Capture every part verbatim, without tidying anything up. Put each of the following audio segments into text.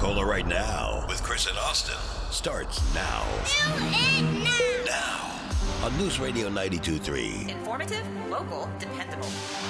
Pensacola right now with Chris and Austin starts now. Do it now. Now. On News Radio ninety-two point three. Informative, local, dependable.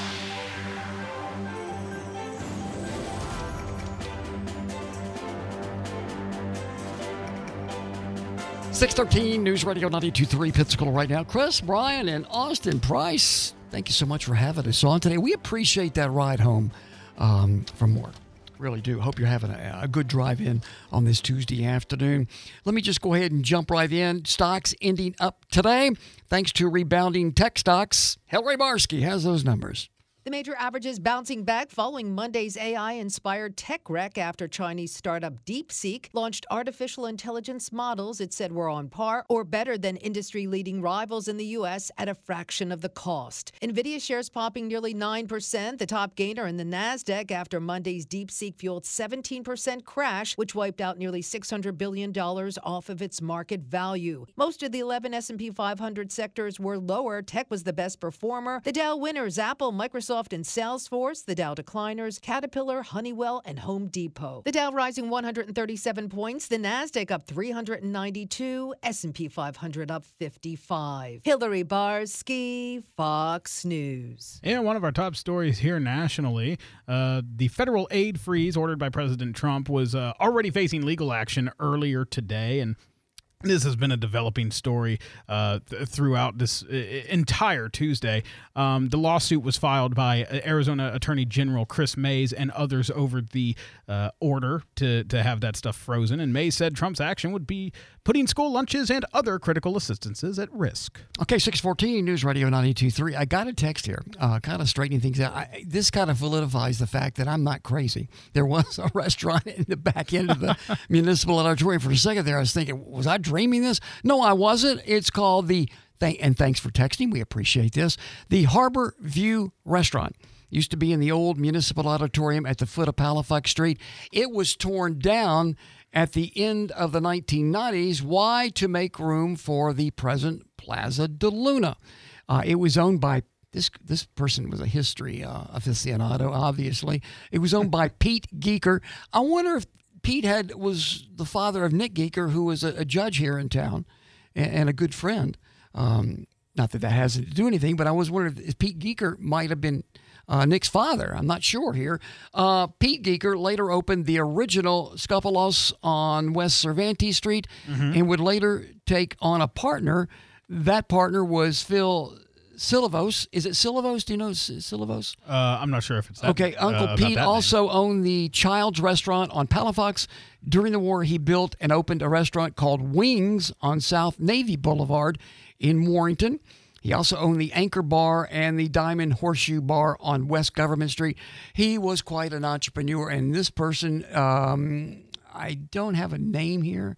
six thirteen News Radio ninety-two point three Pensacola right now. Chris, Brian, and Austin Price, thank you so much for having us on today. We appreciate that ride home um, from work. Really do. Hope you're having a, a good drive in on this Tuesday afternoon. Let me just go ahead and jump right in. Stocks ending up today thanks to rebounding tech stocks. Hillary Barsky has those numbers. The major averages bouncing back following Monday's A I-inspired tech wreck after Chinese startup DeepSeek launched artificial intelligence models it said were on par or better than industry-leading rivals in the U S at a fraction of the cost. NVIDIA shares popping nearly nine percent, the top gainer in the NASDAQ after Monday's DeepSeek-fueled seventeen percent crash, which wiped out nearly six hundred billion dollars off of its market value. Most of the eleven S and P five hundred sectors were lower. Tech was the best performer. The Dow winners, Apple, Microsoft, and Salesforce. The Dow decliners, Caterpillar, Honeywell, and Home Depot. The Dow rising one hundred thirty-seven points, the NASDAQ up three hundred ninety-two, S and P five hundred up fifty-five. Hillary Barsky, Fox News. And one of our top stories here nationally, uh, the federal aid freeze ordered by President Trump was uh, already facing legal action earlier today, and this has been a developing story uh, th- throughout this uh, entire Tuesday. Um, the lawsuit was filed by Arizona Attorney General Chris Mays and others over the uh, order to, to have that stuff frozen. And Mays said Trump's action would be putting school lunches and other critical assistances at risk. Okay, six fourteen News Radio ninety-two point three. I got a text here, uh, kind of straightening things out. I, this kind of validifies the fact that I'm not crazy. There was a restaurant in the back end of the municipal auditorium. For a second there, I was thinking, was I dreaming this? No, I wasn't. It's called the, th- and thanks for texting, we appreciate this, the Harbor View Restaurant. Used to be in the old municipal auditorium at the foot of Palafox Street. It was torn down at the end of the nineteen nineties. Why? To make room for the present Plaza de Luna. Uh, it was owned by, this this person was a history uh, aficionado, obviously. It was owned by Pete Geeker. I wonder if Pete had was the father of Nick Geeker, who was a, a judge here in town and, and a good friend. Um, not that that has to do anything, but I was wondering if Pete Geeker might have been uh, Nick's father. I'm not sure here. Uh, Pete Geeker later opened the original Scuffaloss on West Cervantes Street mm-hmm. and would later take on a partner. That partner was Phil Silivos. Is it Silivos? Do you know Silivos? Uh, I'm not sure if it's that. Okay, Uncle uh, Pete also name. owned the Child's Restaurant on Palafox. During the war, he built and opened a restaurant called Wings on South Navy Boulevard in Warrington. He also owned the Anchor Bar and the Diamond Horseshoe Bar on West Government Street. He was quite an entrepreneur, and this person, um, I don't have a name here.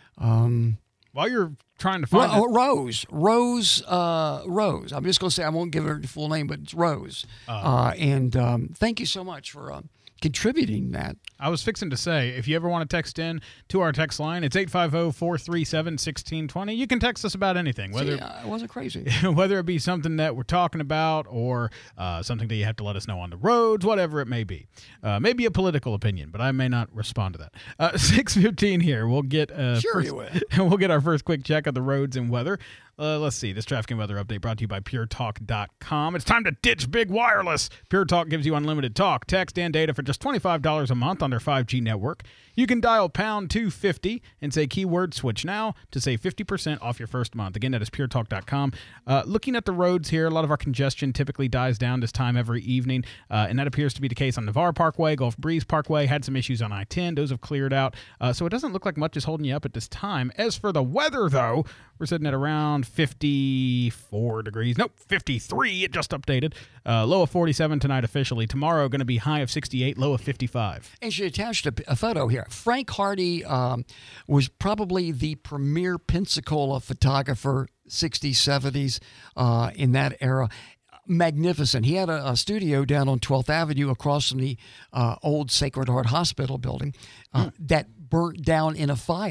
Um, While you're trying to find Ro- it. Rose, Rose, uh, Rose. I'm just going to say, I won't give her the full name, but it's Rose. Uh, uh, and um, thank you so much for uh, contributing that. I was fixing to say, if you ever want to text in to our text line, it's eight five zero, four three seven, one six two zero. You can text us about anything. Whether See, I wasn't crazy. whether it be something that we're talking about or uh, something that you have to let us know on the roads, whatever it may be. Uh, maybe a political opinion, but I may not respond to that. Uh, six fifteen here. We'll get uh, sure first, you will. We'll get our first quick check of the roads and weather. Uh, let's see. This traffic and weather update brought to you by pure talk dot com. It's time to ditch big wireless. Pure Talk gives you unlimited talk, text, and data for just twenty-five dollars a month on their five G network. You can dial pound two fifty and say keyword switch now to save fifty percent off your first month. Again, that is pure talk dot com. Uh, looking at the roads here, a lot of our congestion typically dies down this time every evening, uh, and that appears to be the case on Navarre Parkway. Gulf Breeze Parkway had some issues on I ten. Those have cleared out, uh, so it doesn't look like much is holding you up at this time. As for the weather, though, we're sitting at around fifty-four degrees. Nope, fifty-three. It just updated. Uh, low of forty-seven tonight officially. Tomorrow going to be high of sixty-eight, low of fifty-five. And she attached a, a photo here. Frank Hardy um, was probably the premier Pensacola photographer, sixties, seventies, uh, in that era. Magnificent. He had a, a studio down on twelfth Avenue across from the uh, old Sacred Heart Hospital building uh, mm. that burnt down in a fire.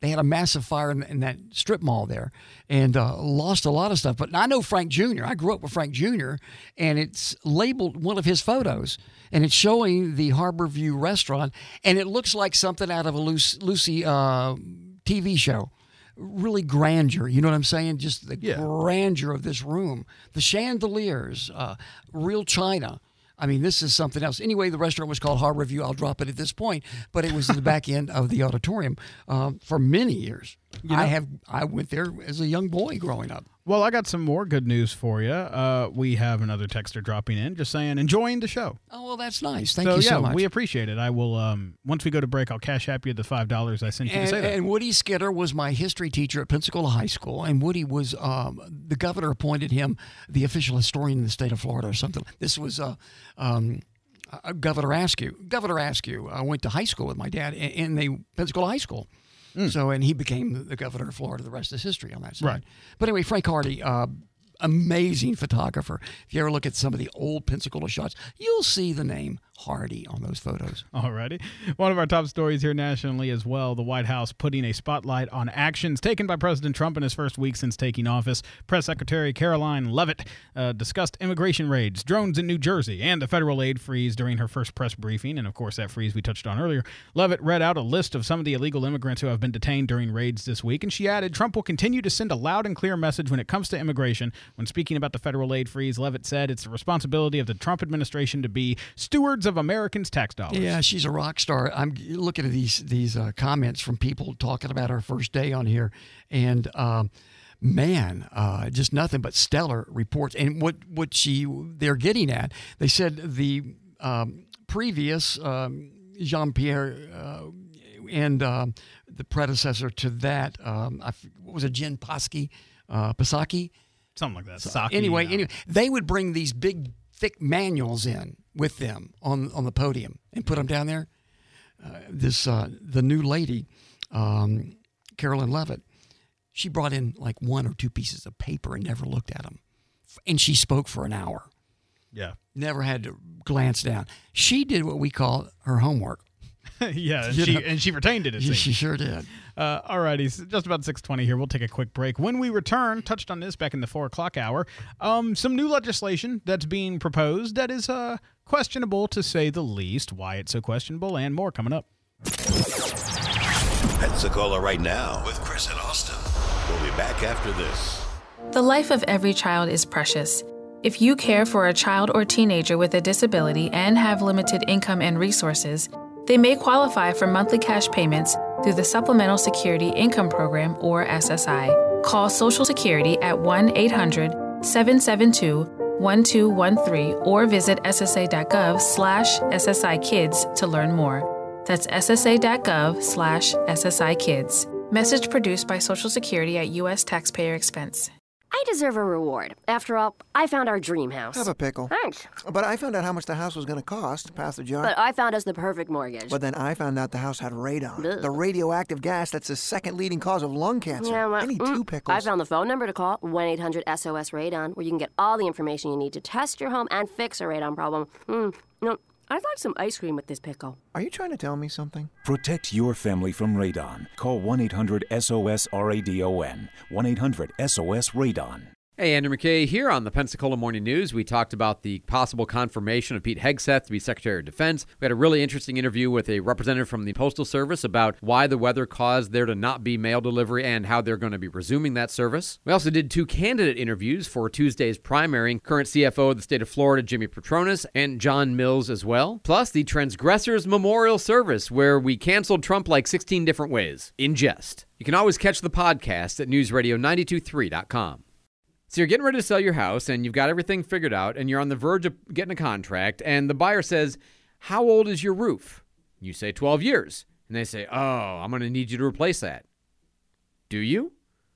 they had a massive fire in, in that strip mall there and uh, lost a lot of stuff. But I know Frank Junior I grew up with Frank Junior, and it's labeled one of his photos, and it's showing the Harborview restaurant, and it looks like something out of a Lucy, Lucy uh, T V show. Really grandeur, you know what I'm saying? Just the Yeah. grandeur of this room. The chandeliers, uh, real china. I mean, this is something else. Anyway, the restaurant was called Harborview. I'll drop it at this point, but it was in the back end of the auditorium um, for many years. You know- I have I went there as a young boy growing up. Well, I got some more good news for you. Uh, we have another texter dropping in, just saying, enjoying the show. Oh, well, that's nice. Thank so, you yeah, so much. we appreciate it. I will, um, once we go to break, I'll cash app you the five dollars I sent you And, to say that. and Woody Skidder was my history teacher at Pensacola High School, and Woody was um, the governor appointed him the official historian in the state of Florida or something. This was uh, um, uh, Governor Askew. Governor Askew. I went to high school with my dad in, in the Pensacola High School. So, and he became the governor of Florida. The rest is history on that side. Right. But anyway, Frank Hardy, uh, amazing photographer. If you ever look at some of the old Pensacola shots, you'll see the name Hardy on those photos. Alrighty. One of our top stories here nationally as well, the White House putting a spotlight on actions taken by President Trump in his first week since taking office. Press Secretary Caroline Leavitt uh, discussed immigration raids, drones in New Jersey, and the federal aid freeze during her first press briefing. And, of course, that freeze we touched on earlier. Leavitt read out a list of some of the illegal immigrants who have been detained during raids this week, and she added, Trump will continue to send a loud and clear message when it comes to immigration. When speaking about the federal aid freeze, Leavitt said it's the responsibility of the Trump administration to be stewards of Americans' tax dollars. Yeah, she's a rock star. I'm looking at these these uh, comments from people talking about her first day on here, and um, man, uh, just nothing but stellar reports. And what what she they're getting at, they said the um, previous um, Jean-Pierre uh, and um, the predecessor to that, um, I, what was it, Jen Psaki, uh, Psaki? Something like that. Saki, Anyway, uh, anyway, they would bring these big, thick manuals in with them on, on the podium and put them down there. Uh, this uh, the new lady, um, Carolyn Leavitt, she brought in like one or two pieces of paper and never looked at them, and she spoke for an hour. Yeah. Never had to glance down. She did what we call her homework. yeah, and You she, know. and she retained it, it She, seems. she sure did. Uh, all righty, so just about six twenty here. We'll take a quick break. When we return, touched on this back in the four o'clock hour, um, some new legislation that's being proposed that is uh, questionable, to say the least. Why it's so questionable, and more coming up. Pensacola right now with Chris and Austin. We'll be back after this. The life of every child is precious. If you care for a child or teenager with a disability and have limited income and resources, they may qualify for monthly cash payments through the Supplemental Security Income Program, or S S I. Call Social Security at one eight hundred seven seven two one two one three or visit ssa.gov slash SSI Kids to learn more. That's ssa.gov slash SSI Kids. Message produced by Social Security at U S taxpayer expense. I deserve a reward. After all, I found our dream house. Have a pickle. Thanks. But I found out how much the house was going to cost. Pass the jar. But I found us the perfect mortgage. But then I found out the house had radon, Ugh. the radioactive gas that's the second leading cause of lung cancer. Yeah, well, I need mm, two pickles. I found the phone number to call, one eight hundred S O S Radon, where you can get all the information you need to test your home and fix a radon problem. Mm, no, I'd like some ice cream with this pickle. Are you trying to tell me something? Protect your family from radon. Call one eight hundred S O S R A D O N. one eight hundred S O S Radon. Hey, Andrew McKay here on the Pensacola Morning News. We talked about the possible confirmation of Pete Hegseth to be Secretary of Defense. We had a really interesting interview with a representative from the Postal Service about why the weather caused there to not be mail delivery and how they're going to be resuming that service. We also did two candidate interviews for Tuesday's primary, current C F O of the state of Florida, Jimmy Petronas, and John Mills as well. Plus, the Transgressors Memorial Service, where we canceled Trump like sixteen different ways, in jest. You can always catch the podcast at news radio nine two three dot com. So you're getting ready to sell your house, and you've got everything figured out, and you're on the verge of getting a contract, and the buyer says, how old is your roof? You say twelve years. And they say, oh, I'm going to need you to replace that. Do you?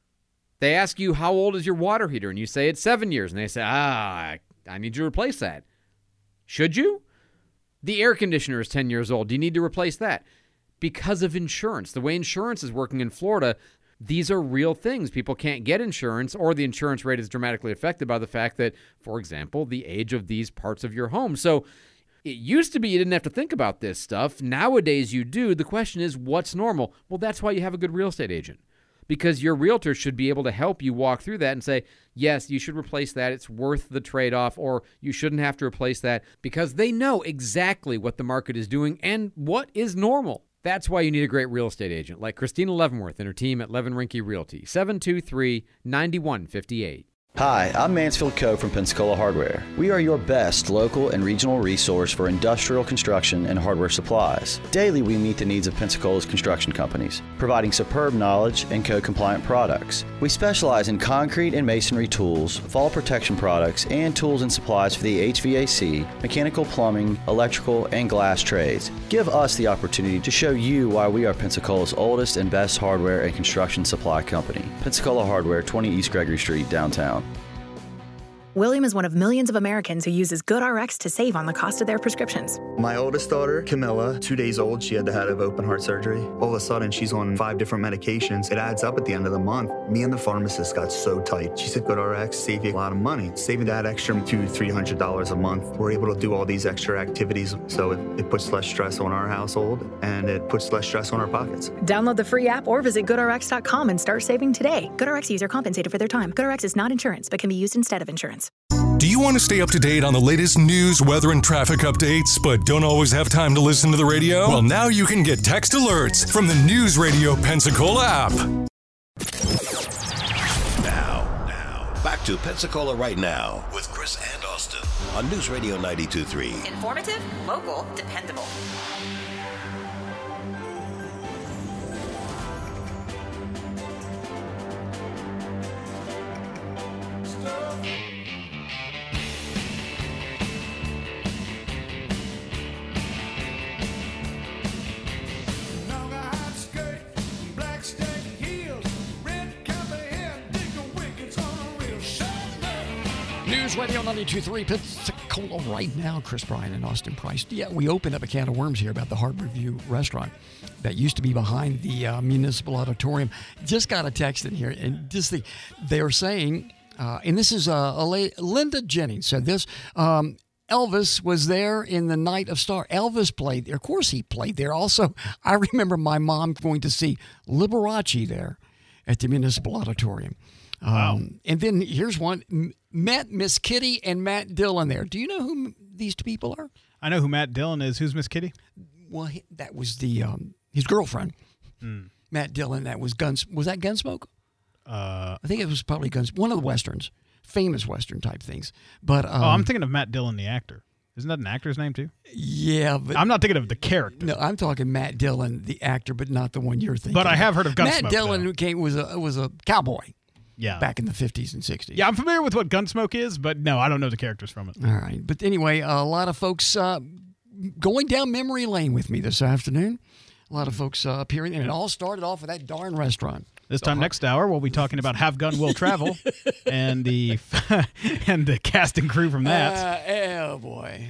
They ask you, how old is your water heater? And you say, it's seven years. And they say, ah, I need you to replace that. Should you? The air conditioner is ten years old. Do you need to replace that? Because of insurance. The way insurance is working in Florida, these are real things. People can't get insurance, or the insurance rate is dramatically affected by the fact that, for example, the age of these parts of your home. So It used to be you didn't have to think about this stuff. Nowadays you do. The question is, what's normal? Well, that's why you have a good real estate agent. Because your realtor should be able to help you walk through that and say, yes, you should replace that. It's worth the trade-off, or you shouldn't have to replace that, because they know exactly what the market is doing and what is normal. That's why you need a great real estate agent like Christina Leavenworth and her team at Levin Rinke Realty, seven two three, nine one five eight. Hi, I'm Mansfield Coe from Pensacola Hardware. We are your best local and regional resource for industrial construction and hardware supplies. Daily, we meet the needs of Pensacola's construction companies, providing superb knowledge and code-compliant products. We specialize in concrete and masonry tools, fall protection products, and tools and supplies for the H V A C, mechanical, plumbing, electrical, and glass trades. Give us the opportunity to show you why we are Pensacola's oldest and best hardware and construction supply company. Pensacola Hardware, twenty East Gregory Street, downtown. William is one of millions of Americans who uses GoodRx to save on the cost of their prescriptions. My oldest daughter, Camilla, two days old, she had to have open heart surgery. All of a sudden, she's on five different medications. It adds up at the end of the month. Me and the pharmacist got so tight. She said, GoodRx save you a lot of money. Saving that extra two, hundred dollars, three hundred dollars a month. We're able to do all these extra activities, so it, it puts less stress on our household, and it puts less stress on our pockets. Download the free app or visit good R X dot com and start saving today. GoodRx user compensated for their time. GoodRx is not insurance, but can be used instead of insurance. Do you want to stay up to date on the latest news, weather, and traffic updates, but don't always have time to listen to the radio? Well, now you can get text alerts from the News Radio Pensacola app. Now, now, back to Pensacola Right Now with Chris and Austin on News Radio ninety-two point three. Informative, local, dependable. News Radio ninety-two point three, Pensacola Right Now. Chris Bryan and Austin Price. Yeah, we opened up a can of worms here about the Harbor View restaurant that used to be behind the uh, Municipal Auditorium. Just got a text in here, and just the, they're saying, uh, and this is uh, Linda Jennings said this, um, Elvis was there in the Night of Star. Elvis played there. Of course he played there. Also, I remember my mom going to see Liberace there at the Municipal Auditorium. Wow. Um, and then here's one. M- met Miss Kitty and Matt Dillon there. Do you know who m- these two people are? I know who Matt Dillon is. Who's Miss Kitty? Well, he, that was the um, his girlfriend. Mm. Matt Dillon. That was Guns. Was that Gunsmoke? Uh, I think it was probably Guns. One of the westerns, famous western type things. But um, oh, I'm thinking of Matt Dillon, the actor. Isn't that an actor's name too? Yeah, but I'm not thinking of the character. No, I'm talking Matt Dillon, the actor, but not the one you're thinking. But I have heard of Gunsmoke. Matt Dillon though. who came was a was a cowboy. Yeah. Back in the fifties and sixties. Yeah, I'm familiar with what Gunsmoke is, but no, I don't know the characters from it. All right. But anyway, a lot of folks uh, going down memory lane with me this afternoon. A lot of folks uh, appearing, and it all started off with that darn restaurant. This time next hour, we'll be talking about Have Gun Will Travel and the and the cast and crew from that. Uh, oh, boy.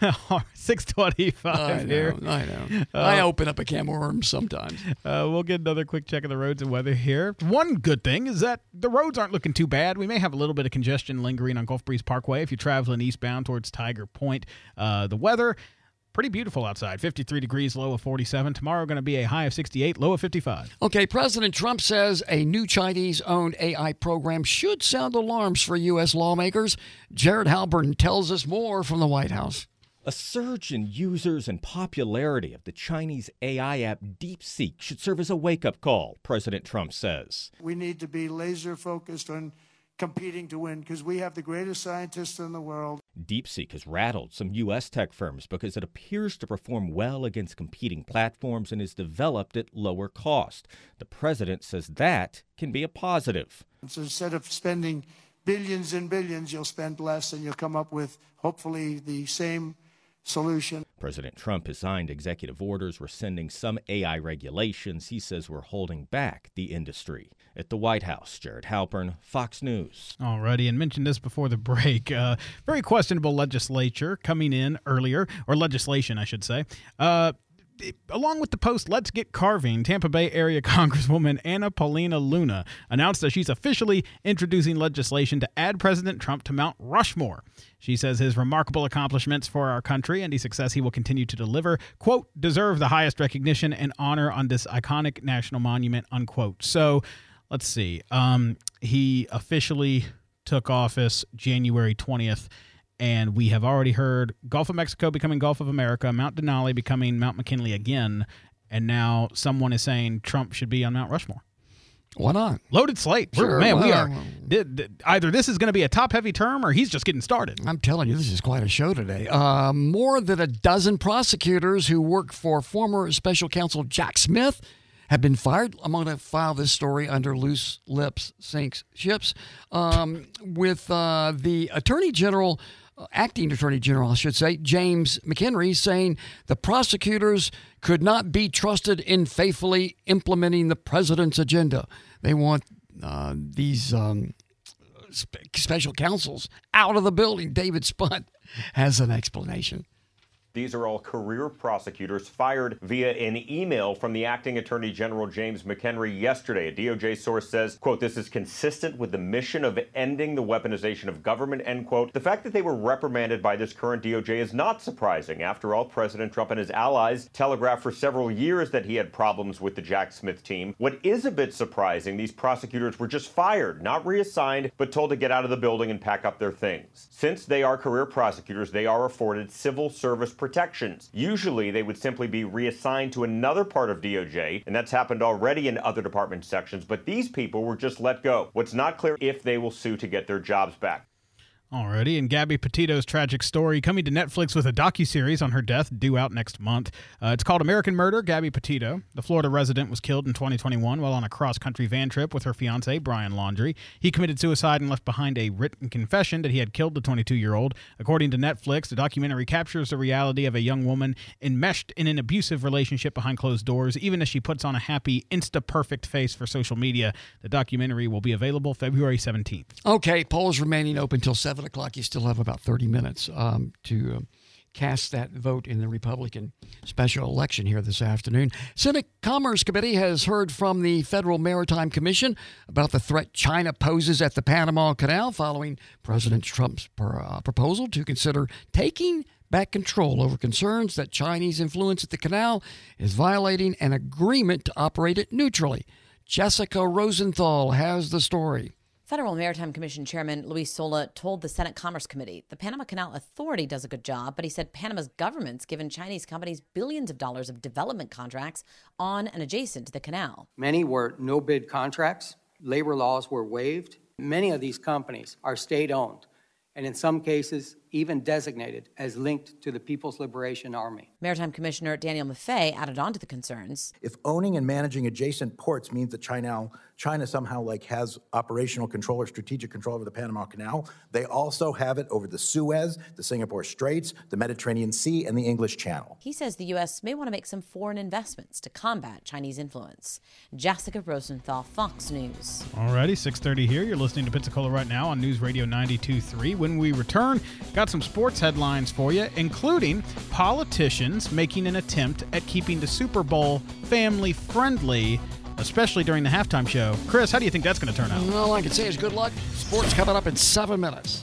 six twenty-five I know, here. I know. Uh, I open up a can of worms sometimes. Uh, we'll get another quick check of the roads and weather here. One good thing is that the roads aren't looking too bad. We may have a little bit of congestion lingering on Gulf Breeze Parkway if you're traveling eastbound towards Tiger Point. Uh, the weather, pretty beautiful outside. fifty-three degrees, low of forty-seven. Tomorrow going to be a high of sixty-eight, low of fifty-five. Okay, President Trump says a new Chinese-owned A I program should sound alarms for U S lawmakers. Jared Halpern tells us more from the White House. A surge in users and popularity of the Chinese A I app DeepSeek should serve as a wake-up call, President Trump says. We need to be laser-focused on competing to win because we have the greatest scientists in the world. DeepSeek has rattled some U S tech firms because it appears to perform well against competing platforms and is developed at lower cost. The president says that can be a positive. So instead of spending billions and billions, you'll spend less and you'll come up with, hopefully, the same solution. President Trump has signed executive orders rescinding some A I regulations he says were holding back the industry. At the White House, Jared Halpern, Fox News. Alrighty, and mentioned this before the break. Uh, very questionable legislature coming in earlier, or legislation, I should say. Uh, along with the post Let's Get Carving, Tampa Bay area Congresswoman Anna Paulina Luna announced that she's officially introducing legislation to add President Trump to Mount Rushmore. She says his remarkable accomplishments for our country and the success he will continue to deliver, quote, deserve the highest recognition and honor on this iconic national monument, unquote. So let's see. Um, he officially took office January twentieth, and we have already heard Gulf of Mexico becoming Gulf of America, Mount Denali becoming Mount McKinley again, and now someone is saying Trump should be on Mount Rushmore. Why not? Loaded slate. Sure, Man, well, we are. Did, did, either this is going to be a top-heavy term or he's just getting started. I'm telling you, this is quite a show today. Uh, more than a dozen prosecutors who work for former special counsel Jack Smith have been fired. I'm going to file this story under Loose Lips Sinks Ships. Um, with uh, the Attorney General, uh, acting Attorney General, I should say, James McHenry, saying the prosecutors could not be trusted in faithfully implementing the president's agenda. They want uh, these um, spe- special counsels out of the building. David Spunt has an explanation. These are all career prosecutors fired via an email from the acting Attorney General James McHenry yesterday. A D O J source says, quote, this is consistent with the mission of ending the weaponization of government, end quote. The fact that they were reprimanded by this current D O J is not surprising. After all, President Trump and his allies telegraphed for several years that he had problems with the Jack Smith team. What is a bit surprising, these prosecutors were just fired, not reassigned, but told to get out of the building and pack up their things. Since they are career prosecutors, they are afforded civil service protections. Usually, they would simply be reassigned to another part of D O J, and that's happened already in other department sections, but these people were just let go. What's not clear if they will sue to get their jobs back. Alrighty, and Gabby Petito's tragic story coming to Netflix with a docuseries on her death due out next month. Uh, it's called American Murder, Gabby Petito. The Florida resident was killed in twenty twenty-one while on a cross-country van trip with her fiancé, Brian Laundrie. He committed suicide and left behind a written confession that he had killed the twenty-two-year-old. According to Netflix, the documentary captures the reality of a young woman enmeshed in an abusive relationship behind closed doors, even as she puts on a happy, Insta-perfect face for social media. The documentary will be available February seventeenth. Okay, polls remaining open until seven o'clock. You still have about thirty minutes um, to uh, cast that vote in the Republican special election here this afternoon. Senate Commerce Committee has heard from the Federal Maritime Commission about the threat China poses at the Panama Canal following President Trump's per, uh, proposal to consider taking back control over concerns that Chinese influence at the canal is violating an agreement to operate it neutrally. Jessica Rosenthal has the story. Federal Maritime Commission Chairman Luis Sola told the Senate Commerce Committee the Panama Canal Authority does a good job, but he said Panama's government's given Chinese companies billions of dollars of development contracts on and adjacent to the canal. Many were no-bid contracts. Labor laws were waived. Many of these companies are state-owned, and in some cases even designated as linked to the People's Liberation Army. Maritime Commissioner Daniel Maffei added on to the concerns. If owning and managing adjacent ports means that China, China somehow like has operational control or strategic control over the Panama Canal, they also have it over the Suez, the Singapore Straits, the Mediterranean Sea, and the English Channel. He says the U S may want to make some foreign investments to combat Chinese influence. Jessica Rosenthal, Fox News. Alrighty, six thirty here. You're listening to Pensacola right now on News Radio ninety-two point three. When we return, got some sports headlines for you, including politicians making an attempt at keeping the Super Bowl family-friendly, especially during the halftime show. Chris, how do you think that's going to turn out? All I can say is good luck. Sports coming up in seven minutes.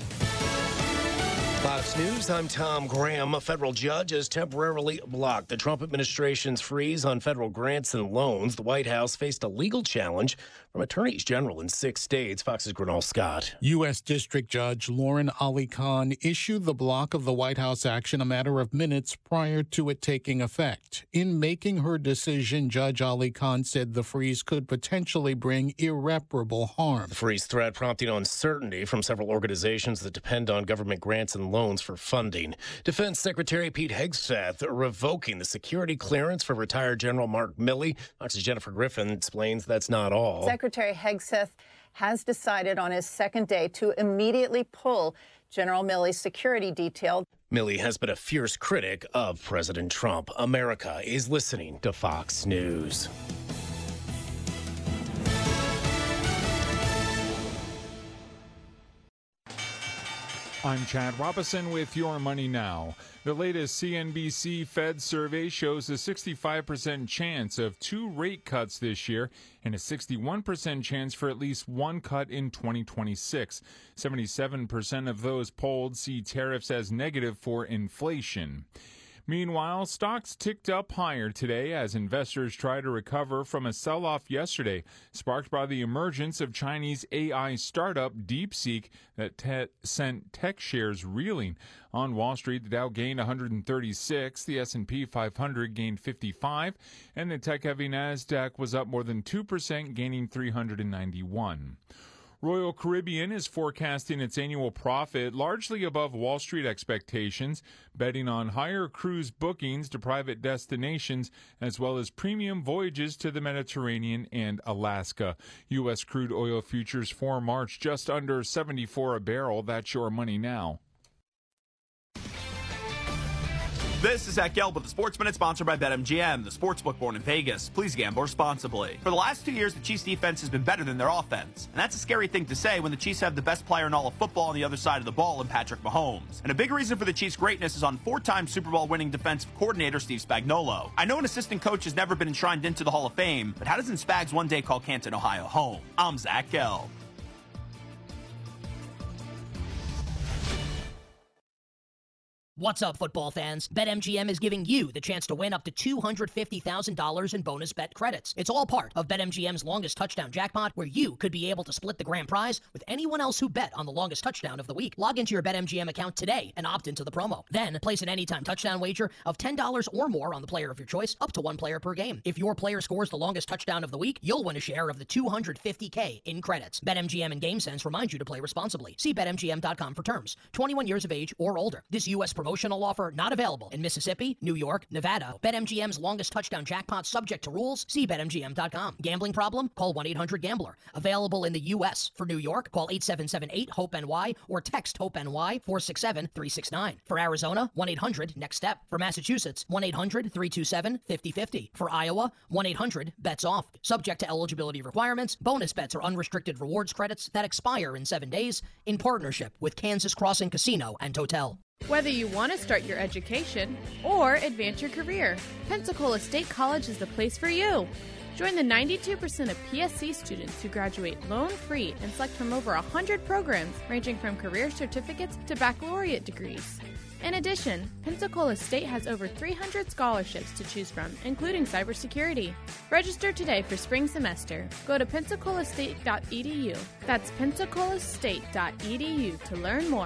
Fox News, I'm Tom Graham. A federal judge has temporarily blocked the Trump administration's freeze on federal grants and loans. The White House faced a legal challenge from attorneys general in six states. Fox's Gernal Scott. U S. District Judge Lauren Ali Khan issued the block of the White House action a matter of minutes prior to it taking effect. In making her decision, Judge Ali Khan said the freeze could potentially bring irreparable harm. The freeze threat prompting uncertainty from several organizations that depend on government grants and loans for funding. Defense Secretary Pete Hegseth revoking the security clearance for retired General Mark Milley. Fox's Jennifer Griffin explains that's not all. Secretary Hegseth has decided on his second day to immediately pull General Milley's security detail. Milley has been a fierce critic of President Trump. America is listening to Fox News. I'm Chad Robison with Your Money Now. The latest C N B C Fed survey shows a sixty-five percent chance of two rate cuts this year and a sixty-one percent chance for at least one cut in twenty twenty-six. seventy-seven percent of those polled see tariffs as negative for inflation. Meanwhile, stocks ticked up higher today as investors try to recover from a sell-off yesterday, sparked by the emergence of Chinese A I startup DeepSeek that te- sent tech shares reeling. On Wall Street, the Dow gained one hundred thirty-six, the S and P five hundred gained fifty-five, and the tech-heavy NASDAQ was up more than two percent, gaining three hundred ninety-one. Royal Caribbean is forecasting its annual profit largely above Wall Street expectations, betting on higher cruise bookings to private destinations as well as premium voyages to the Mediterranean and Alaska. U S crude oil futures for March just under seventy-four a barrel. That's Your Money Now. This is Zach Gelb with the Sports Minute, sponsored by BetMGM, the sportsbook born in Vegas. Please gamble responsibly. For the last two years, the Chiefs' defense has been better than their offense. And that's a scary thing to say when the Chiefs have the best player in all of football on the other side of the ball in Patrick Mahomes. And a big reason for the Chiefs' greatness is on four-time Super Bowl winning defensive coordinator Steve Spagnuolo. I know an assistant coach has never been enshrined into the Hall of Fame, but how doesn't Spags one day call Canton, Ohio home? I'm Zach Gelb. What's up, football fans? BetMGM is giving you the chance to win up to two hundred fifty thousand dollars in bonus bet credits. It's all part of BetMGM's longest touchdown jackpot, where you could be able to split the grand prize with anyone else who bet on the longest touchdown of the week. Log into your BetMGM account today and opt into the promo. Then place an anytime touchdown wager of ten dollars or more on the player of your choice, up to one player per game. If your player scores the longest touchdown of the week, you'll win a share of the two hundred fifty thousand dollars in credits. BetMGM and GameSense remind you to play responsibly. See Bet M G M dot com for terms. twenty-one years of age or older. This U S promotional offer not available in Mississippi, New York, Nevada. BetMGM's longest touchdown jackpot subject to rules. See Bet M G M dot com. Gambling problem? Call one eight hundred gambler. Available in the U S For New York, call eight seven seven eight hope N Y or text HOPE-NY four six seven three six nine. For Arizona, one eight hundred next step. For Massachusetts, one eight hundred three two seven five zero five zero. For Iowa, one eight hundred bets off. Subject to eligibility requirements. Bonus bets are unrestricted rewards credits that expire in seven days in partnership with Kansas Crossing Casino and Hotel. Whether you want to start your education or advance your career, Pensacola State College is the place for you. Join the ninety-two percent of P S C students who graduate loan-free and select from over one hundred programs ranging from career certificates to baccalaureate degrees. In addition, Pensacola State has over three hundred scholarships to choose from, including cybersecurity. Register today for spring semester. Go to pensacola state dot e d u. That's pensacola state dot e d u to learn more.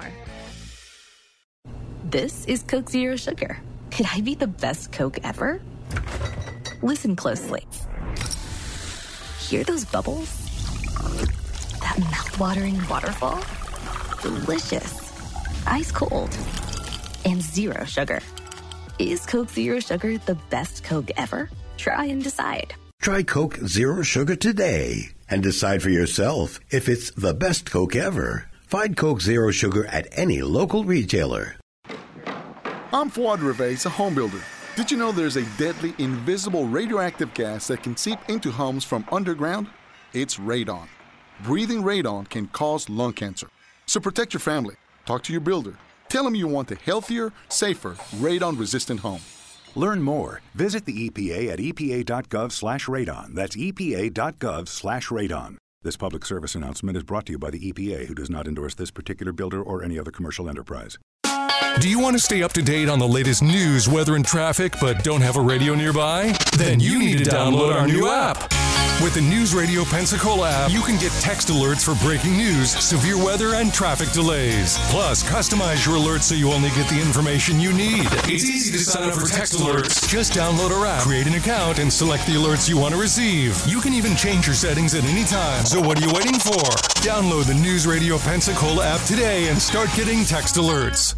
This is Coke Zero Sugar. Could I be the best Coke ever? Listen closely. Hear those bubbles? That mouth-watering waterfall? Delicious. Ice cold. And zero sugar. Is Coke Zero Sugar the best Coke ever? Try and decide. Try Coke Zero Sugar today and decide for yourself if it's the best Coke ever. Find Coke Zero Sugar at any local retailer. I'm Fuad Reveiz, a home builder. Did you know there's a deadly, invisible radioactive gas that can seep into homes from underground? It's radon. Breathing radon can cause lung cancer. So protect your family. Talk to your builder. Tell them you want a healthier, safer, radon-resistant home. Learn more. Visit the E P A at e p a dot gov slash radon. That's e p a dot gov slash radon. This public service announcement is brought to you by the E P A, who does not endorse this particular builder or any other commercial enterprise. Do you want to stay up to date on the latest news, weather, and traffic, but don't have a radio nearby? Then you need to download our new app. With the News Radio Pensacola app, you can get text alerts for breaking news, severe weather, and traffic delays. Plus, customize your alerts so you only get the information you need. It's easy to sign up for text alerts. Just download our app, create an account, and select the alerts you want to receive. You can even change your settings at any time. So what are you waiting for? Download the News Radio Pensacola app today and start getting text alerts.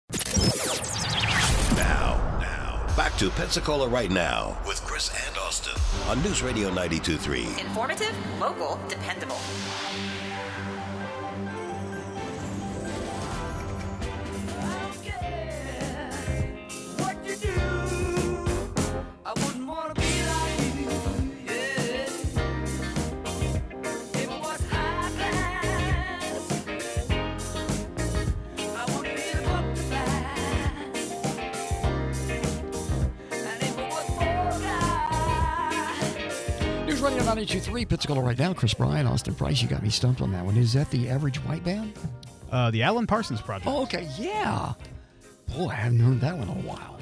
Now, now, back to Pensacola Right Now with Chris and Austin on News Radio ninety-two point three. Informative, local, dependable. I Radio ninety-two point three, Pensacola right now. Chris Bryan, Austin Price, you got me stumped on that one. Is that the Average White Band? Uh, the Alan Parsons Project. Oh, okay, yeah. Boy, I haven't heard that one in a while.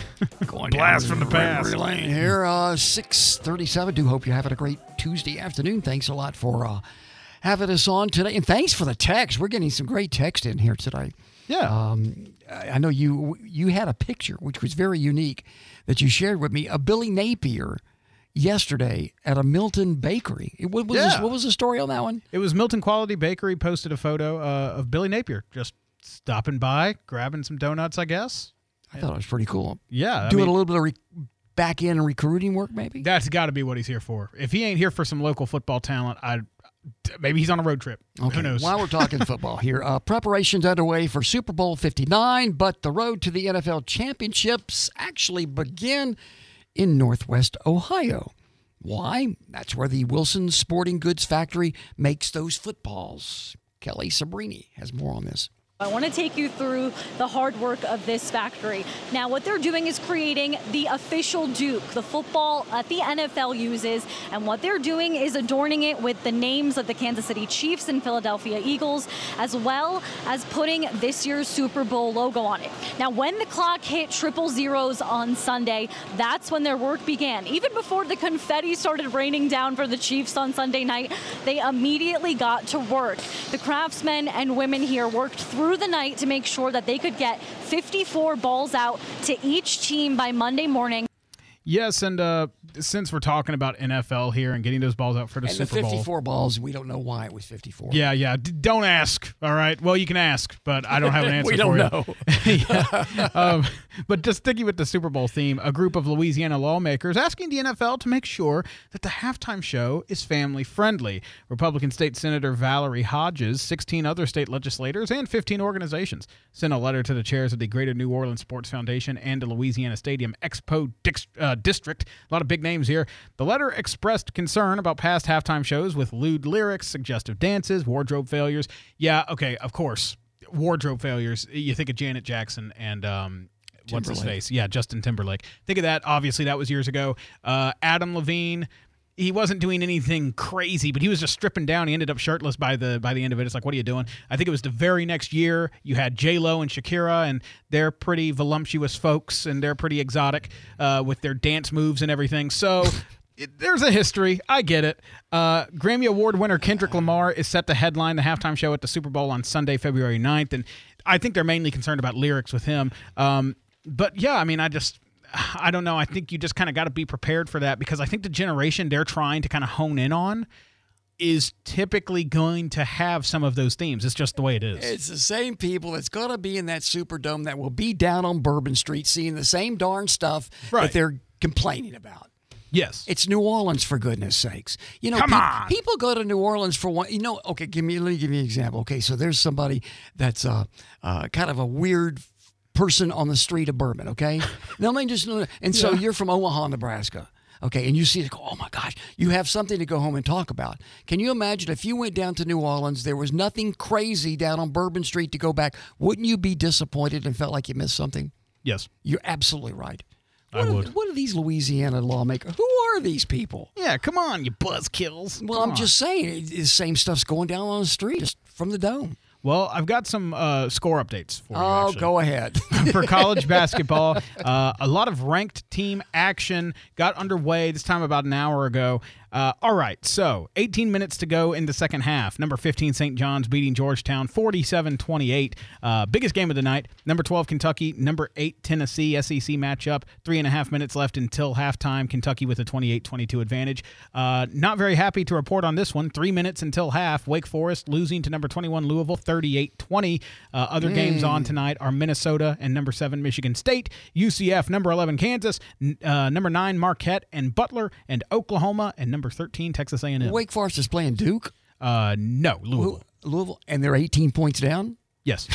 Going Blast down from the past. memory lane here, uh, six thirty-seven. Do hope you're having a great Tuesday afternoon. Thanks a lot for uh, having us on today. And thanks for the text. We're getting some great text in here today. Yeah. Um, I know you you had a picture, which was very unique, that you shared with me, of Billy Napier yesterday at a Milton bakery. What was, Yeah. this, what was the story on that one? It was Milton Quality Bakery posted a photo uh, of Billy Napier just stopping by, grabbing some donuts, I guess. I thought it was pretty cool. Yeah. I Doing mean, a little bit of re- back-end recruiting work, maybe? That's got to be what he's here for. If he ain't here for some local football talent, I maybe he's on a road trip. Okay. Who knows? While we're talking football here, uh, preparations underway for Super Bowl fifty-nine, but the road to the N F L championships actually begin in Northwest Ohio. Why? That's where the Wilson Sporting Goods Factory makes those footballs. Kelly Sabrini has more on this. I want to take you through the hard work of this factory. Now, what they're doing is creating the official Duke, the football that the N F L uses. And what they're doing is adorning it with the names of the Kansas City Chiefs and Philadelphia Eagles, as well as putting this year's Super Bowl logo on it. Now, when the clock hit triple zeros on Sunday, that's when their work began. Even before the confetti started raining down for the Chiefs on Sunday night, they immediately got to work. The craftsmen and women here worked through the night to make sure that they could get fifty-four balls out to each team by Monday morning. Yes, and uh, since we're talking about N F L here and getting those balls out for the and Super the Bowl. fifty-four balls, we don't know why it was fifty-four. Yeah, yeah. D- don't ask. All right. Well, you can ask, but I don't have an answer we don't for you. yeah. um, but just sticking with the Super Bowl theme, a group of Louisiana lawmakers asking the N F L to make sure that the halftime show is family friendly. Republican State Senator Valerie Hodges, sixteen other state legislators, and fifteen organizations sent a letter to the chairs of the Greater New Orleans Sports Foundation and the Louisiana Stadium Expo Dix- uh, District. A lot of big names here. The letter expressed concern about past halftime shows with lewd lyrics, suggestive dances, wardrobe failures. Yeah, okay, of course. Wardrobe failures. You think of Janet Jackson and um, what's his face? Yeah, Justin Timberlake. Think of that. Obviously, that was years ago. Uh, Adam Levine. He wasn't doing anything crazy, but he was just stripping down. He ended up shirtless by the by the end of it. It's like, what are you doing? I think it was the very next year. You had J-Lo and Shakira, and they're pretty voluptuous folks, and they're pretty exotic uh, with their dance moves and everything. So it, there's a history. I get it. Uh, Grammy Award winner Kendrick Lamar is set to headline the halftime show at the Super Bowl on Sunday, February ninth, and I think they're mainly concerned about lyrics with him. Um, but, yeah, I mean, I just... I don't know. I think you just kind of got to be prepared for that because I think the generation they're trying to kind of hone in on is typically going to have some of those themes. It's just the way it is. It's the same people that's going to be in that Superdome that will be down on Bourbon Street seeing the same darn stuff right. that they're complaining about. Yes. It's New Orleans, for goodness sakes. You know, Come pe- on. people go to New Orleans for one. You know, okay, give me, let me give you an example. Okay, so there's somebody that's uh, uh, kind of a weird person on the street of Bourbon, okay? Now, let me just, and so Yeah. you're from Omaha, Nebraska, okay, and you see it, oh my gosh, you have something to go home and talk about. Can you imagine if you went down to New Orleans, there was nothing crazy down on Bourbon Street to go back? Wouldn't you be disappointed and felt like you missed something? Yes. You're absolutely right. I What are, would. what are these Louisiana lawmakers? Who are these people? Yeah, come on, you buzzkills. Well, Come I'm on. just saying, it- the same stuff's going down on the street just from the dome. Well, I've got some uh, score updates for you. Oh, actually. go ahead. For college basketball, uh, a lot of ranked team action got underway this time about an hour ago. Uh, all right, so eighteen minutes to go in the second half. Number fifteen, Saint John's beating Georgetown forty-seven twenty-eight. Uh, biggest game of the night. Number twelve, Kentucky. Number eight, Tennessee, S E C matchup. Three and a half minutes left until halftime. Kentucky with a twenty-eight twenty-two advantage. Uh, not very happy to report on this one. Three minutes until half. Wake Forest losing to number twenty-one, Louisville, thirty-eight twenty. Uh, other mm. games on tonight are Minnesota and number seven, Michigan State. U C F, number eleven, Kansas. Uh, number nine, Marquette and Butler. And Oklahoma and number thirteen, Texas A and M. Wake Forest is playing Duke? Uh, no, Louisville. Louisville, and they're eighteen points down? Yes.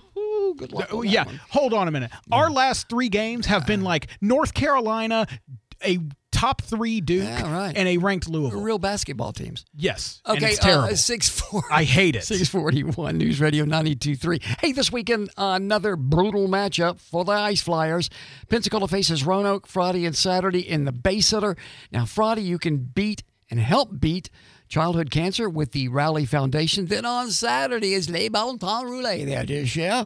Good luck on that yeah, one. hold on a minute. Our last three games have been like North Carolina, a top three Duke, Yeah, right. and a ranked Louisville. Real basketball teams. Yes. and Okay, it's terrible. uh, six forty. I hate it. six forty-one News Radio ninety-two point three. Hey, this weekend, another brutal matchup for the Ice Flyers. Pensacola faces Roanoke Friday and Saturday in the Bay Center. Now, Friday, you can beat and help beat childhood cancer with the Rally Foundation. Then on Saturday is Les Bon Temps Roulés there this year.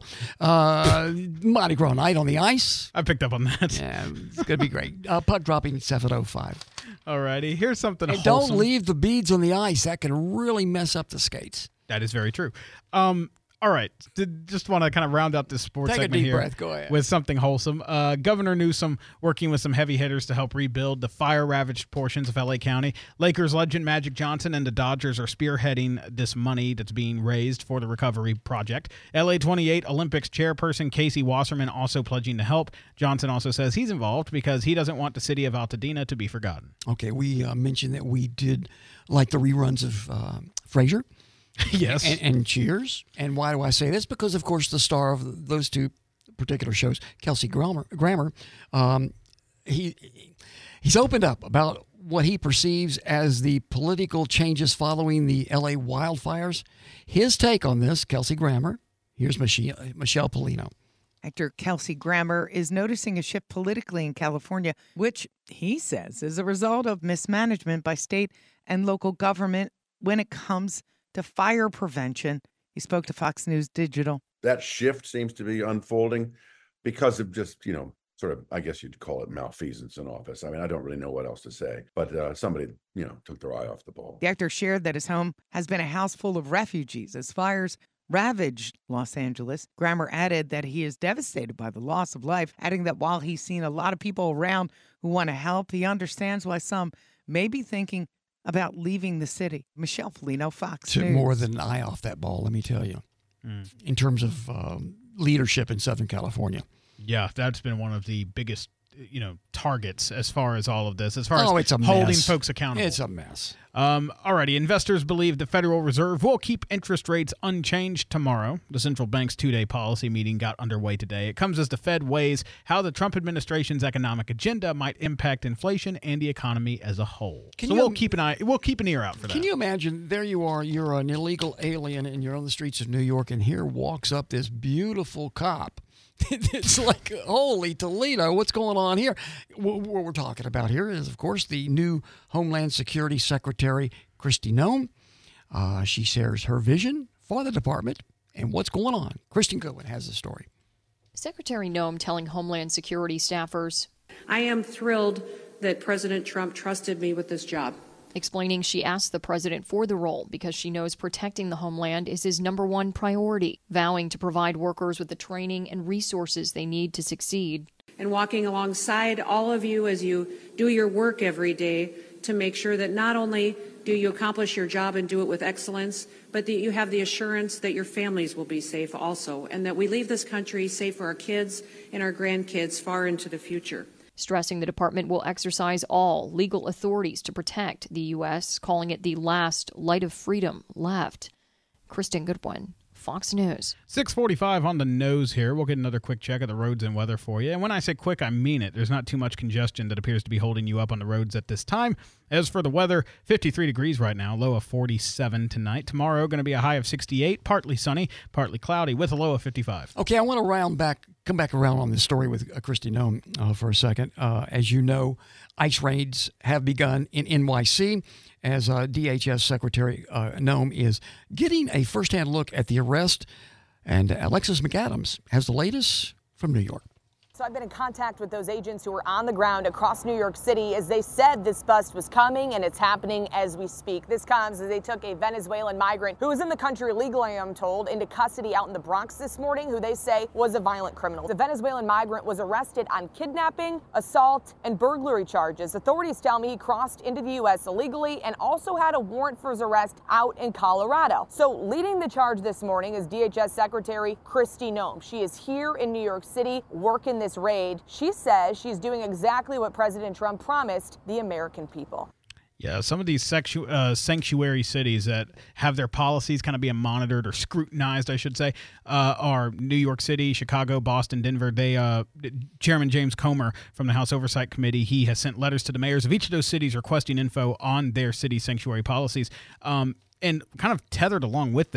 Uh, Mardi Gras night on the ice. I picked up on that. Yeah, it's going to be great. Uh, puck dropping at seven oh five. All righty, here's something And wholesome. don't leave the beads on the ice. That can really mess up the skates. That is very true. Um, all right, Did, just want to kind of round out this sports Take a segment deep here breath. Go ahead. with something wholesome. Uh, Governor Newsom working with some heavy hitters to help rebuild the fire-ravaged portions of L A County. Lakers legend Magic Johnson and the Dodgers are spearheading this money that's being raised for the recovery project. L A twenty-eight Olympics chairperson Casey Wasserman also pledging to help. Johnson also says he's involved because he doesn't want the city of Altadena to be forgotten. Okay, we uh, mentioned that we did like the reruns of uh, Frasier. Yes. And, and Cheers. And why do I say this? Because, of course, the star of those two particular shows, Kelsey Grammer, Grammer um, he he's opened up about what he perceives as the political changes following the L A wildfires. His take on this, Kelsey Grammer, here's Michelle, Michelle Polino. Actor Kelsey Grammer is noticing a shift politically in California, which he says is a result of mismanagement by state and local government when it comes to fire prevention. He spoke to Fox News Digital. That shift seems to be unfolding because of just, you know, sort of, I guess you'd call it malfeasance in office. I mean, I don't really know what else to say, but uh, somebody, you know, took their eye off the ball. The actor shared that his home has been a house full of refugees as fires ravaged Los Angeles. Grammer added that he is devastated by the loss of life, adding that while he's seen a lot of people around who want to help, he understands why some may be thinking about leaving the city. Michelle Polino, Fox Took News. more than an eye off that ball, let me tell you, Mm. in terms of um, leadership in Southern California. Yeah, that's been one of the biggest, you know, targets as far as all of this, as far Oh, as it's a holding mess. folks accountable. It's a mess. Um, alrighty, investors believe the Federal Reserve will keep interest rates unchanged tomorrow. The central bank's two-day policy meeting got underway today. It comes as the Fed weighs how the Trump administration's economic agenda might impact inflation and the economy as a whole. Can so you- we'll keep an eye, we'll keep an ear out for that. Can you imagine? There you are. You're an illegal alien, and you're on the streets of New York, and here walks up this beautiful cop. It's like, holy Toledo, what's going on here? What we're talking about here is, of course, the new Homeland Security Secretary, Kristi Noem. Uh, she shares her vision for the department and what's going on. Kristen Goodwin has the story. Secretary Noem telling Homeland Security staffers, I am thrilled that President Trump trusted me with this job. explaining she asked the president for the role because she knows protecting the homeland is his number one priority, vowing to provide workers with the training and resources they need to succeed. And walking alongside all of you as you do your work every day to make sure that not only do you accomplish your job and do it with excellence, but that you have the assurance that your families will be safe also, and that we leave this country safe for our kids and our grandkids far into the future. Stressing the department will exercise all legal authorities to protect the U S, calling it the last light of freedom left. Kristen Goodwin, Fox News. six forty-five on the nose here. We'll get another quick check of the roads and weather for you. And when I say quick, I mean it. There's not too much congestion that appears to be holding you up on the roads at this time. As for the weather, fifty-three degrees right now, low of forty-seven tonight. Tomorrow going to be a high of sixty-eight, partly sunny, partly cloudy, with a low of fifty-five. Okay, I want to round back, come back around on this story with uh, Kristi Noem uh, for a second. Uh, as you know, ICE raids have begun in N Y C as uh, D H S Secretary uh, Noem is getting a firsthand look at the arrest. And Alexis McAdams has the latest from New York. So I've been in contact with those agents who were on the ground across New York City as they said this bust was coming, and it's happening as we speak. This comes as they took a Venezuelan migrant who was in the country illegally, I am told, into custody out in the Bronx this morning, who they say was a violent criminal. The Venezuelan migrant was arrested on kidnapping, assault, and burglary charges. Authorities tell me he crossed into the U S illegally and also had a warrant for his arrest out in Colorado. So leading the charge this morning is D H S Secretary Kristi Noem. She is here in New York City working this raid. She says she's doing exactly what President Trump promised the American people. Yeah, some of these sexu- uh, sanctuary cities that have their policies kind of being monitored or scrutinized, I should say, uh, are New York City, Chicago, Boston, Denver. They, uh, Chairman James Comer from the House Oversight Committee, he has sent letters to the mayors of each of those cities requesting info on their city sanctuary policies. Um, And kind of tethered along with that,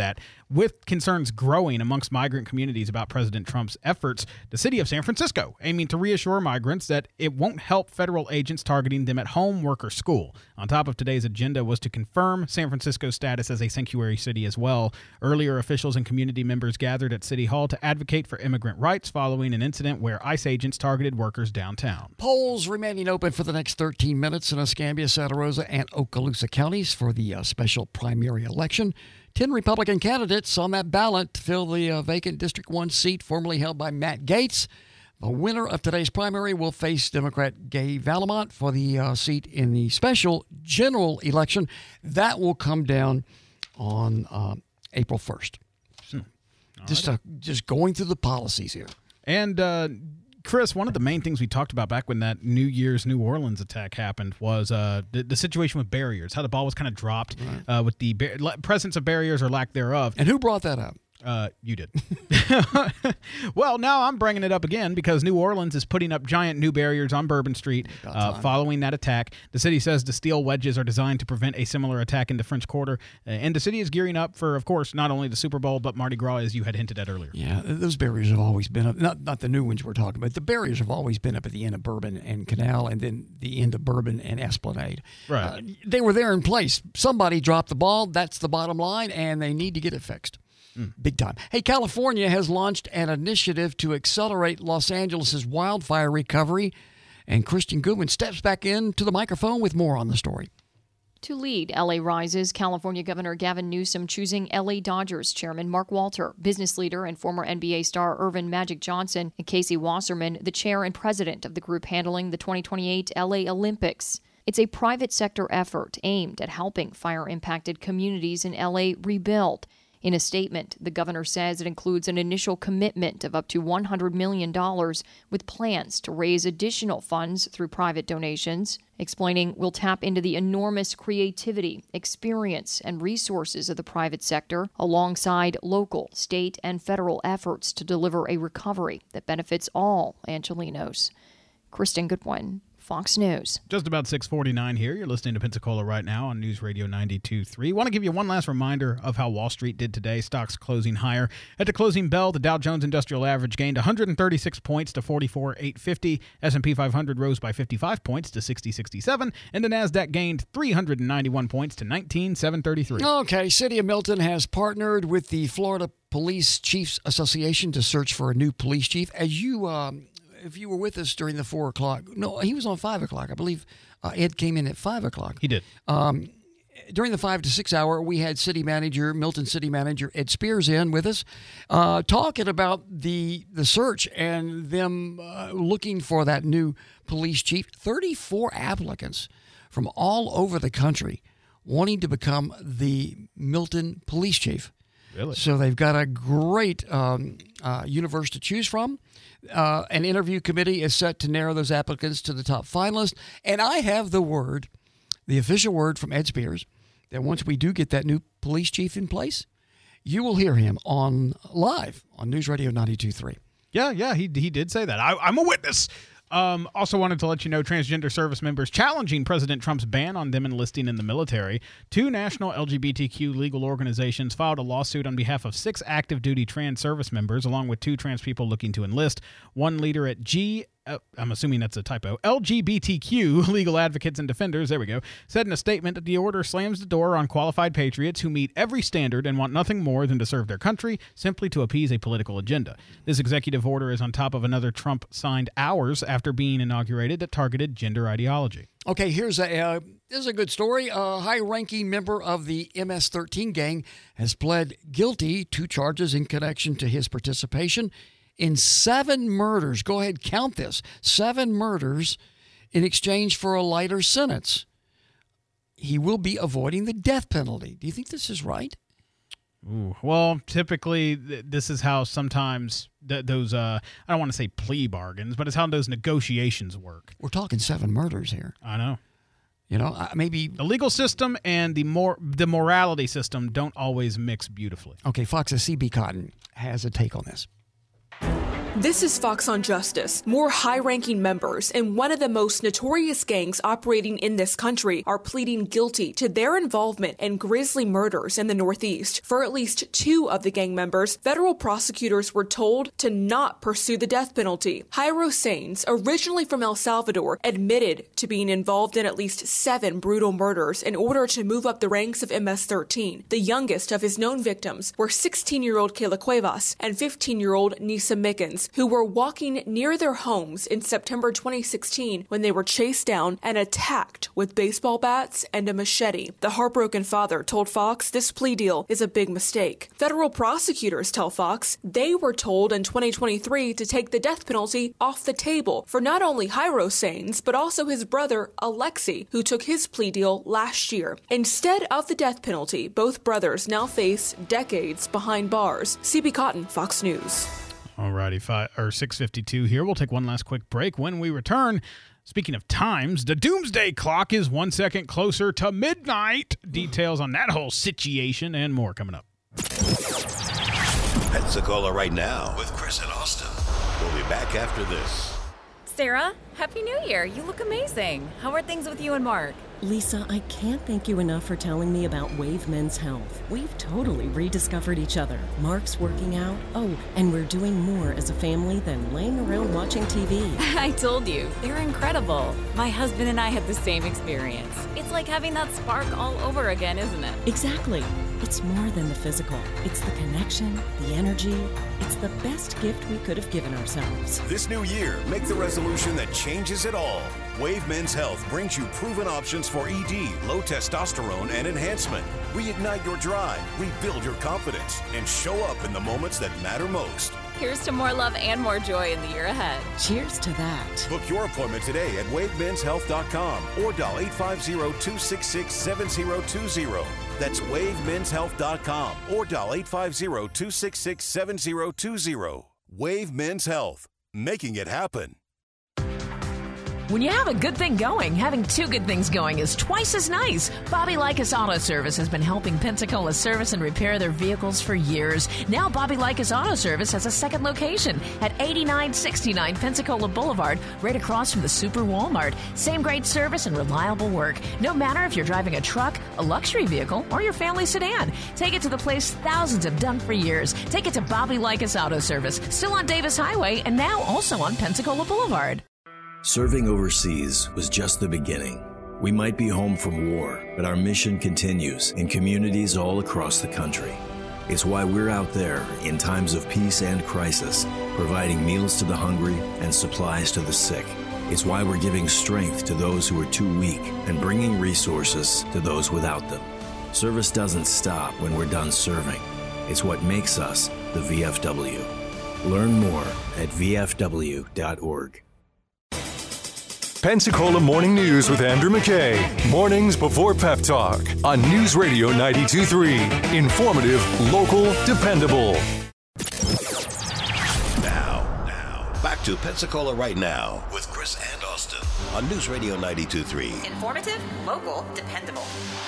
with concerns growing amongst migrant communities about President Trump's efforts, the city of San Francisco aiming to reassure migrants that it won't help federal agents targeting them at home, work, or school. On top of today's agenda was to confirm San Francisco's status as a sanctuary city as well. Earlier, officials and community members gathered at City Hall to advocate for immigrant rights following an incident where ICE agents targeted workers downtown. Polls remaining open for the next thirteen minutes in Escambia, Santa Rosa, and Okaloosa counties for the uh, special primary election. Ten Republican candidates on that ballot to fill the uh, vacant District one seat formerly held by Matt Gaetz. The winner of today's primary will face Democrat Gay Valamont for the uh, seat in the special general election. That will come down on uh, April first. Hmm. Just, right. uh, just going through the policies here. And, uh, Chris, one of the main things we talked about back when that New Year's New Orleans attack happened was uh, the, the situation with barriers, how the ball was kind of dropped right. uh, with the bar- presence of barriers or lack thereof. And who brought that up? Uh, you did. Well, now I'm bringing it up again because New Orleans is putting up giant new barriers on Bourbon Street uh, following that attack. The city says the steel wedges are designed to prevent a similar attack in the French Quarter. Uh, and the city is gearing up for, of course, not only the Super Bowl, but Mardi Gras, as you had hinted at earlier. Yeah, those barriers have always been up. Not, not the new ones we're talking about. The barriers have always been up at the end of Bourbon and Canal and then the end of Bourbon and Esplanade. Right. Uh, they were there in place. Somebody dropped the ball. That's the bottom line, and they need to get it fixed. Mm. Big time. Hey, California has launched an initiative to accelerate Los Angeles' wildfire recovery, and Christian Goodwin steps back into the microphone with more on the story. To lead L A Rises, California Governor Gavin Newsom choosing L A Dodgers chairman Mark Walter, business leader and former N B A star Irvin Magic Johnson, and Casey Wasserman, the chair and president of the group handling the twenty twenty-eight L A Olympics. It's a private sector effort aimed at helping fire-impacted communities in L A rebuild. In a statement, the governor says it includes an initial commitment of up to one hundred million dollars with plans to raise additional funds through private donations, explaining we'll tap into the enormous creativity, experience, and resources of the private sector alongside local, state, and federal efforts to deliver a recovery that benefits all Angelenos. Kristen Goodwin, Fox News. Just about six forty-nine here. You're listening to Pensacola right now on News Radio ninety-two point three. Want to give you one last reminder of how Wall Street did today. Stocks closing higher. At the closing bell, the Dow Jones Industrial Average gained one hundred thirty-six points to forty-four thousand eight hundred fifty. S and P five hundred rose by fifty-five points to sixty sixty-seven. And the NASDAQ gained three hundred ninety-one points to nineteen thousand seven hundred thirty-three. Okay, City of Milton has partnered with the Florida Police Chiefs Association to search for a new police chief. As you... Um, If you were with us during the four o'clock, no, he was on five o'clock. I believe uh, Ed came in at five o'clock. He did. Um, during the five to six hour, we had city manager, Milton City Manager Ed Spears in with us, uh, talking about the the search and them uh, looking for that new police chief. thirty-four applicants from all over the country wanting to become the Milton police chief. Really? So they've got a great um, uh, universe to choose from. Uh, an interview committee is set to narrow those applicants to the top finalists. And I have the word, the official word from Ed Spears, that once we do get that new police chief in place, you will hear him on live on News Radio ninety-two point three. Yeah, yeah, he he did say that. I, I'm a witness. Um, also wanted to let you know transgender service members challenging President Trump's ban on them enlisting in the military. Two national L G B T Q legal organizations filed a lawsuit on behalf of six active duty trans service members, along with two trans people looking to enlist. One leader at G, uh, I'm assuming that's a typo, L G B T Q Legal Advocates and Defenders, there we go, said in a statement that the order slams the door on qualified patriots who meet every standard and want nothing more than to serve their country simply to appease a political agenda. This executive order is on top of another Trump signed hours after being inaugurated that targeted gender ideology. Okay, here's a uh, this is a good story. A high-ranking member of the M S thirteen gang has pled guilty to charges in connection to his participation in seven murders. Go ahead, count this. Seven murders in exchange for a lighter sentence. He will be avoiding the death penalty. Do you think this is right? Ooh, well, typically th- this is how sometimes th- those, uh, I don't want to say plea bargains, but it's how those negotiations work. We're talking seven murders here. I know. You know, uh, maybe... The legal system and the mor- the morality system don't always mix beautifully. Okay, Fox's C B Cotton has a take on this. This is Fox on Justice. More high-ranking members in one of the most notorious gangs operating in this country are pleading guilty to their involvement in grisly murders in the Northeast. For at least two of the gang members, federal prosecutors were told to not pursue the death penalty. Jairo Sainz, originally from El Salvador, admitted to being involved in at least seven brutal murders in order to move up the ranks of M S thirteen. The youngest of his known victims were sixteen-year-old Kayla Cuevas and fifteen-year-old Nisa Mickens, who were walking near their homes in September twenty sixteen when they were chased down and attacked with baseball bats and a machete. The heartbroken father told Fox this plea deal is a big mistake. Federal prosecutors tell Fox they were told in twenty twenty-three to take the death penalty off the table for not only Jairo Sainz, but also his brother Alexi, who took his plea deal last year. Instead of the death penalty, both brothers now face decades behind bars. C B Cotton, Fox News. Alrighty, five or six fifty-two here. We'll take one last quick break. When we return, speaking of times, the doomsday clock is one second closer to midnight. Details on that whole situation and more coming up. Pensacola right now with Chris and Austin. We'll be back after this. Sarah, Happy New Year. You look amazing. How are things with you and Mark? Lisa, I can't thank you enough for telling me about Wave Men's Health. We've totally rediscovered each other. Mark's working out. Oh, and we're doing more as a family than laying around watching T V. I told you, they're incredible. My husband and I had the same experience. It's like having that spark all over again, isn't it? Exactly. It's more than the physical. It's the connection, the energy. It's the best gift we could have given ourselves. This new year, make the resolution that changes it all. Wave Men's Health brings you proven options for E D, low testosterone, and enhancement. Reignite your drive, rebuild your confidence, and show up in the moments that matter most. Here's to more love and more joy in the year ahead. Cheers to that. Book your appointment today at wave mens health dot com or dial eight five zero, two six six, seven zero two zero. That's wave mens health dot com or dial eight five zero, two six six, seven zero two zero. Wave Men's Health, making it happen. When you have a good thing going, having two good things going is twice as nice. Bobby Likas Auto Service has been helping Pensacola service and repair their vehicles for years. Now Bobby Likas Auto Service has a second location at eighty-nine sixty-nine Pensacola Boulevard, right across from the Super Walmart. Same great service and reliable work. No matter if you're driving a truck, a luxury vehicle, or your family sedan. Take it to the place thousands have done for years. Take it to Bobby Likas Auto Service, still on Davis Highway and now also on Pensacola Boulevard. Serving overseas was just the beginning. We might be home from war, but our mission continues in communities all across the country. It's why we're out there in times of peace and crisis, providing meals to the hungry and supplies to the sick. It's why we're giving strength to those who are too weak and bringing resources to those without them. Service doesn't stop when we're done serving. It's what makes us the V F W. Learn more at v f w dot org. Pensacola Morning News with Andrew McKay. Mornings before Pep Talk on News Radio ninety-two point three. Informative, local, dependable. Now, now, back to Pensacola right now with Chris and Austin on News Radio ninety-two point three. Informative, local, dependable.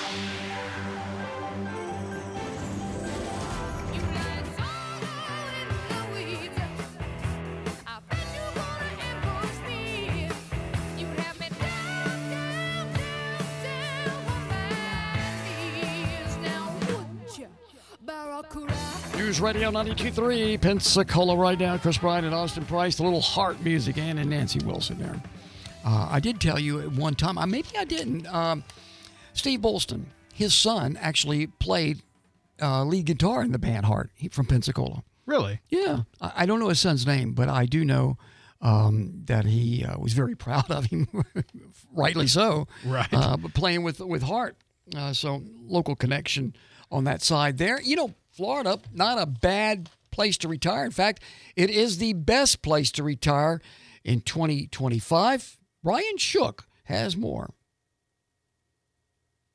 News Radio ninety-two point three, Pensacola right now. Chris Bryant and Austin Price, a little heart music, and, and Nancy Wilson there. Uh, I did tell you at one time, uh, maybe I didn't, um, Steve Bolston, his son actually played uh, lead guitar in the band Heart he, from Pensacola. Really? Yeah. I, I don't know his son's name, but I do know um, that he uh, was very proud of him, rightly so. Right. Uh, but playing with, with Heart. Uh, so local connection on that side there. You know, Florida, not a bad place to retire. In fact, it is the best place to retire in twenty twenty-five. Ryan Shook has more.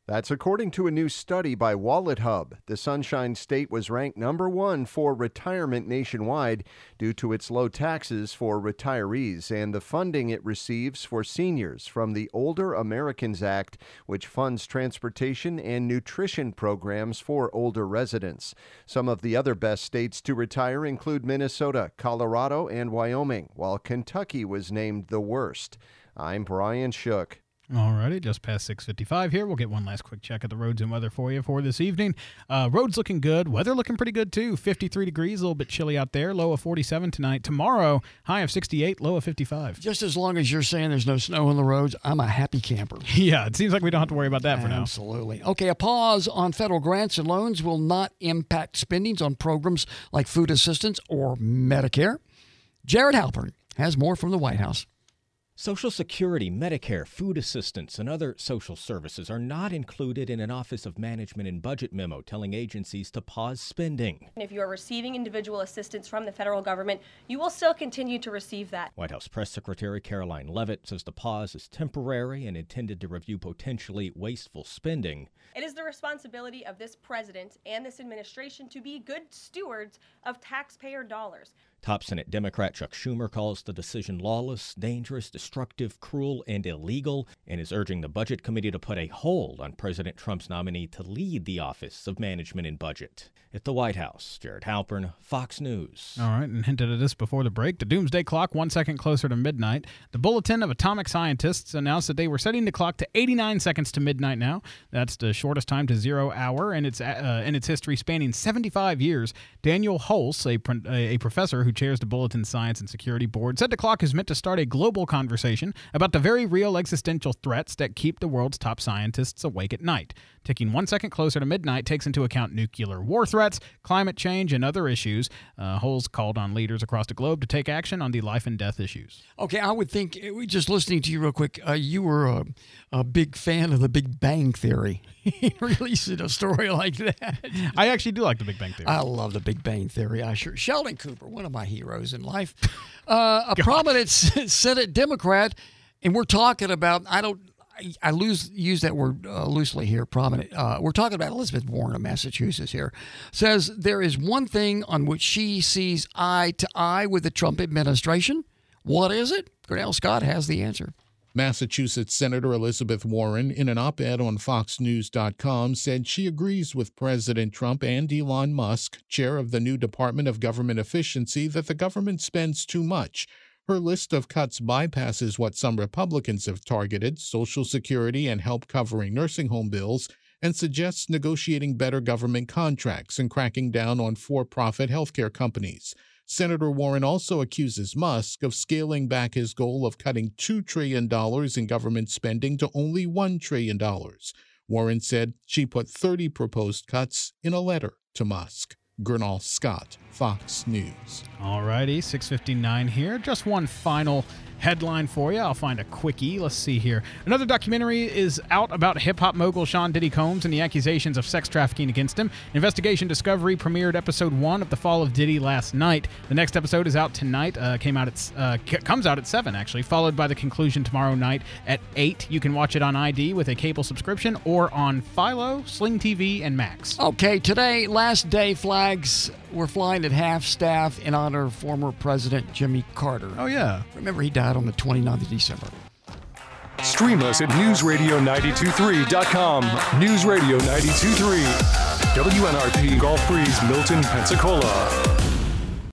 That's according to a new study by WalletHub. The Sunshine State was ranked number one for retirement nationwide due to its low taxes for retirees and the funding it receives for seniors from the Older Americans Act, which funds transportation and nutrition programs for older residents. Some of the other best states to retire include Minnesota, Colorado, and Wyoming, while Kentucky was named the worst. I'm Brian Shook. All righty, just past six fifty-five here. We'll get one last quick check at the roads and weather for you for this evening. Uh, roads looking good. Weather looking pretty good, too. fifty-three degrees, a little bit chilly out there. Low of forty-seven tonight. Tomorrow, high of sixty-eight, low of fifty-five. Just as long as you're saying there's no snow on the roads, I'm a happy camper. Yeah, it seems like we don't have to worry about that for now. Absolutely. Okay, a pause on federal grants and loans will not impact spendings on programs like food assistance or Medicare. Jared Halpern has more from the White House. Social Security, Medicare, food assistance, and other social services are not included in an Office of Management and Budget memo telling agencies to pause spending. If you are receiving individual assistance from the federal government, you will still continue to receive that. White House Press Secretary Caroline Leavitt says the pause is temporary and intended to review potentially wasteful spending. It is the responsibility of this president and this administration to be good stewards of taxpayer dollars. Top Senate Democrat Chuck Schumer calls the decision lawless, dangerous, destructive, cruel, and illegal, and is urging the Budget Committee to put a hold on President Trump's nominee to lead the Office of Management and Budget. At the White House, Jared Halpern, Fox News. All right, and hinted at this before the break. The doomsday clock one second closer to midnight. The Bulletin of Atomic Scientists announced that they were setting the clock to eighty-nine seconds to midnight now. That's the shortest time to zero hour in its uh, in its history, spanning seventy-five years. Daniel Hulse, a, a professor who chairs the Bulletin Science and Security Board, said the clock is meant to start a global conversation about the very real existential threats that keep the world's top scientists awake at night. Ticking one second closer to midnight takes into account nuclear war threats, climate change, and other issues. Uh, Hulse called on leaders across the globe to take action on the life and death issues. Okay, I would think, just listening to you real quick, uh, you were a, a big fan of the Big Bang Theory. Releasing a story like that. I actually do like the Big Bang Theory. I love the Big Bang Theory. I sure. Sheldon Cooper, one of my heroes in life. Uh, a prominent Senate Democrat, and we're talking about, I don't, I lose, use that word uh, loosely here, prominent. Uh, we're talking about Elizabeth Warren of Massachusetts here, says there is one thing on which she sees eye to eye with the Trump administration. What is it? Grinnell Scott has the answer. Massachusetts Senator Elizabeth Warren, in an op-ed on fox news dot com, said she agrees with President Trump and Elon Musk, chair of the new Department of Government Efficiency, that the government spends too much. Her list of cuts bypasses what some Republicans have targeted, Social Security and help covering nursing home bills, and suggests negotiating better government contracts and cracking down on for-profit healthcare companies. Senator Warren also accuses Musk of scaling back his goal of cutting two trillion dollars in government spending to only one trillion dollars. Warren said she put thirty proposed cuts in a letter to Musk. Grinnell Scott, Fox News. All righty, six fifty-nine here. Just one final headline for you. I'll find a quickie. Let's see here. Another documentary is out about hip-hop mogul Sean Diddy Combs and the accusations of sex trafficking against him. Investigation Discovery premiered episode one of The Fall of Diddy last night. The next episode is out tonight. Uh, came out at uh, c- comes out at seven, actually, followed by the conclusion tomorrow night at eight. You can watch it on I D with a cable subscription or on Philo, Sling T V, and Max. Okay, today, last day flags were flying at half-staff in honor of former President Jimmy Carter. Oh, yeah. Remember, he died on the twenty-ninth of December. Stream us at news radio nine two three dot com. News Radio nine two three. W N R P Gulf Breeze, Milton, Pensacola.